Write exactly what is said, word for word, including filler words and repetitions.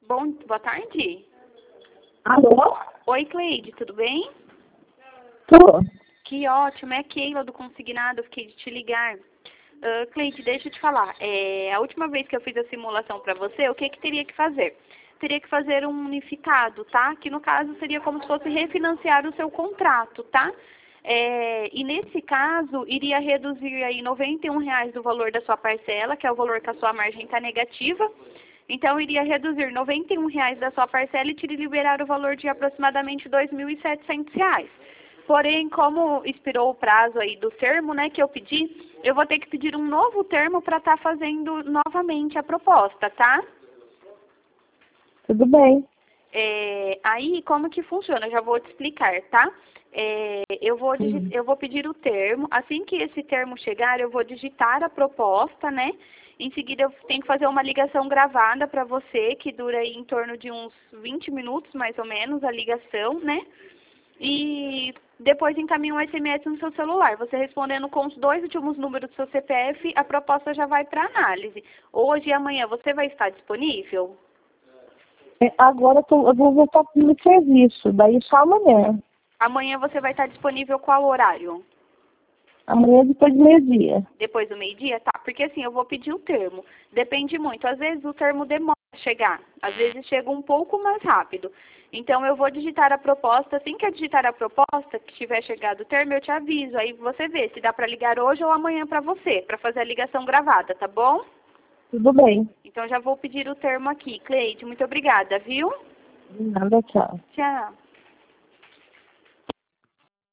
Bom, boa tarde. Alô? Oi, Cleide, tudo bem? Tô. Que ótimo, é a Keila do Consignado, fiquei de te ligar. Uh, Cleide, deixa eu te falar, é, a última vez que eu fiz a simulação para você, o que que teria que fazer? Teria que fazer um unificado, tá? Que no caso seria como se fosse refinanciar o seu contrato, tá? É, e nesse caso, iria reduzir aí noventa e um reais do valor da sua parcela, que é o valor que a sua margem está negativa. Então, iria reduzir noventa e um reais da sua parcela e te liberar o valor de aproximadamente dois mil e setecentos reais. Porém, como expirou o prazo aí do termo, né, que eu pedi, eu vou ter que pedir um novo termo para estar fazendo novamente a proposta, tá? Tudo bem. É, aí, como que funciona? Eu já vou te explicar, tá? É, eu, vou Sim. eu vou pedir o termo. Assim que esse termo chegar, eu vou digitar a proposta, né? Em seguida, eu tenho que fazer uma ligação gravada para você, que dura aí em torno de uns vinte minutos, mais ou menos, a ligação, né? E depois encaminha um S M S no seu celular. Você respondendo com os dois últimos números do seu C P F, a proposta já vai para análise. Hoje e amanhã você vai estar disponível? É, agora eu, tô, eu vou voltar para o meu serviço, daí só amanhã. Amanhã você vai estar disponível qual horário? Amanhã depois do meio-dia. Depois do meio-dia? Tá, porque assim, eu vou pedir o termo. Depende muito. Às vezes o termo demora a chegar. Às vezes chega um pouco mais rápido. Então eu vou digitar a proposta. Assim que eu digitar a proposta, que tiver chegado o termo, eu te aviso. Aí você vê se dá para ligar hoje ou amanhã para você, para fazer a ligação gravada, tá bom? Tudo bem. Então já vou pedir o termo aqui. Cleide, muito obrigada, viu? De nada, tchau. Tchau.